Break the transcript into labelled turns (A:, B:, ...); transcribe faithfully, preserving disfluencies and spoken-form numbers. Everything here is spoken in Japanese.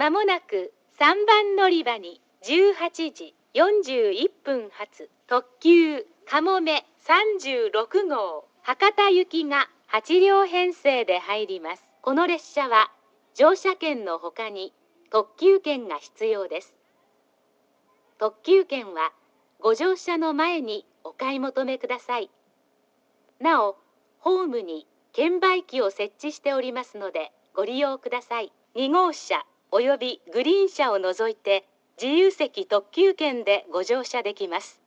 A: まもなくさんばん乗り場にじゅうはちじよんじゅういっぷん発特急かもめさんじゅうろくごう博多行きがはちりょう編成で入ります。この列車は乗車券のほかに特急券が必要です。特急券はご乗車の前にお買い求めください。なお、ホームに券売機を設置しておりますのでご利用ください。にごうしゃおよびグリーン車を除いて自由席特急券でご乗車できます。